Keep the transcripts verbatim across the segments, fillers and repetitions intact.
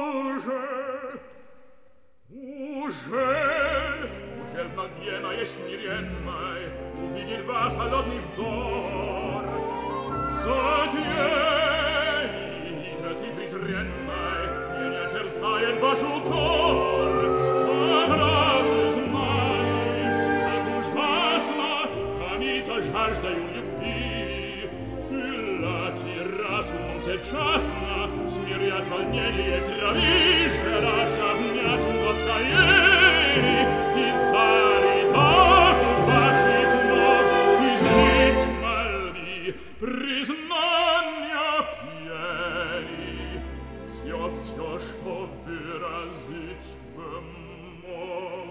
Уже, уже, уже в ноге моей смиренной увидит вас холодный взор. Затеет и презренной меня терзает ваш укор. Как рады знали, как ужасно томиться жаждою любви. Пылать и разумом всечасно смирять волнение крови, желать обнять ускорение и зари дорогу ваших ног, излить мольби, признания пьяни, все, все, что выразить бы мог.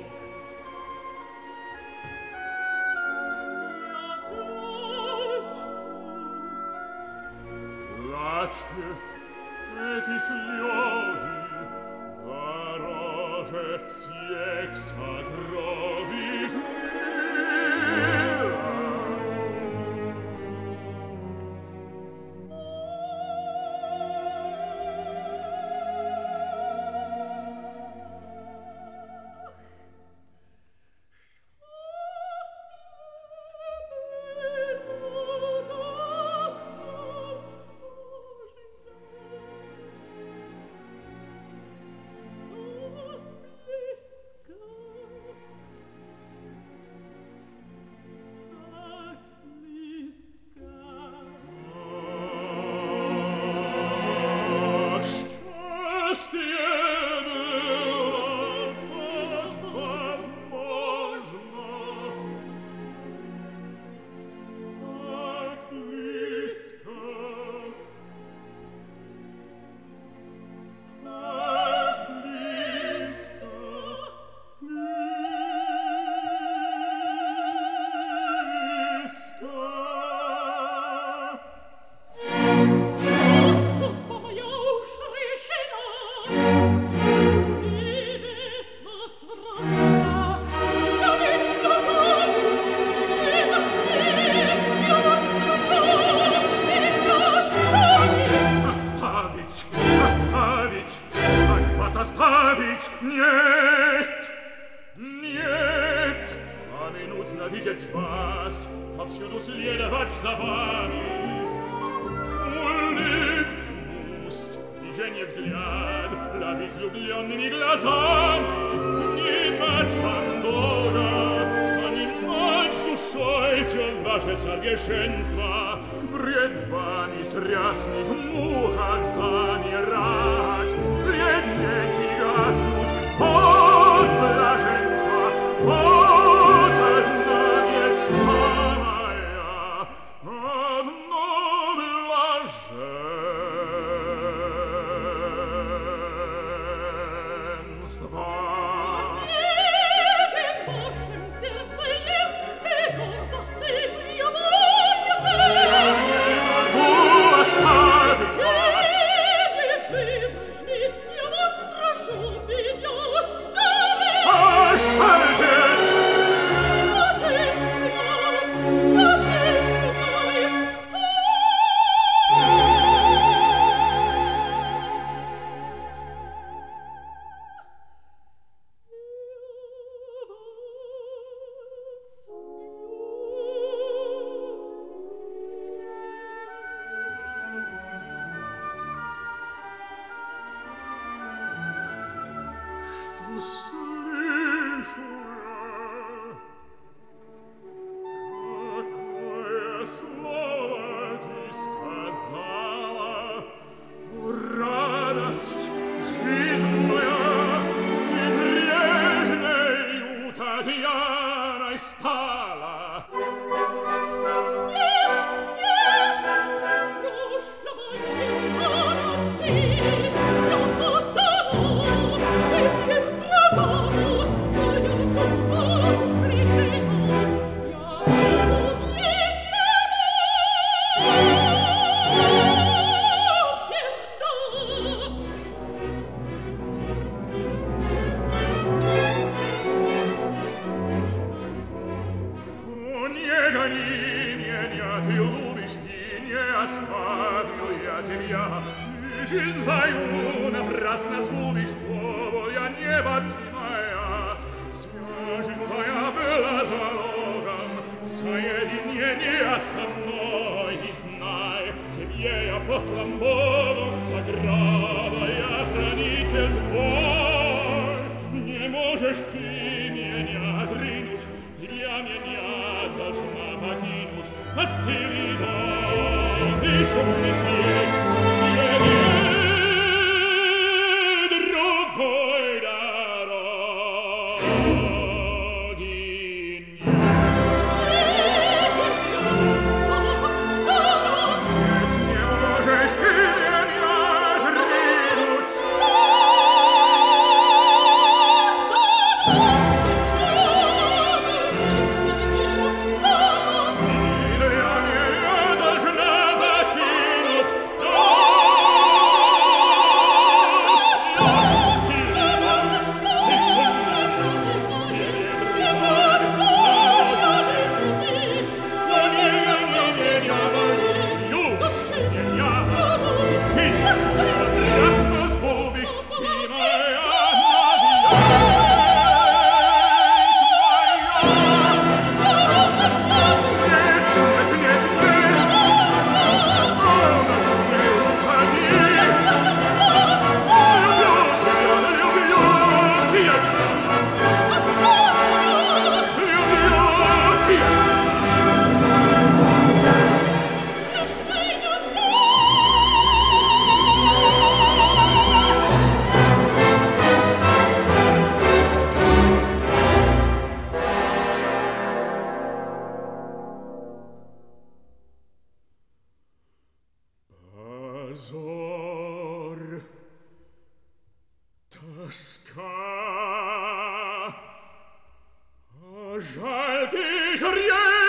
Плачьте, эти слезы дороже всех сокровищ мира. Оставить? Нет! Нет! Поминутно видеть вас, повсюду следовать за вами. Улыб уст, движение взгляд, ловить влюбленными глазами. Внимать вам долго, понимать душой все ваше совершенство. Пред вами страстных мухах замирать, бледнеть и гаснуть. Вот блаженство, вот одна мечта моя, одно блаженство. Обнеги в вашем сердце есть и гордость, и прямая честь. Ты сломбово, ограда и охранитель твой. Не можешь ты меня отринуть, для меня должна покинуть постели дом и шумный снег. Мне другой дороги нет. Не можешь ты меня отринуть. Для меня должна покинуть позор, тоска, а жалкий жребий.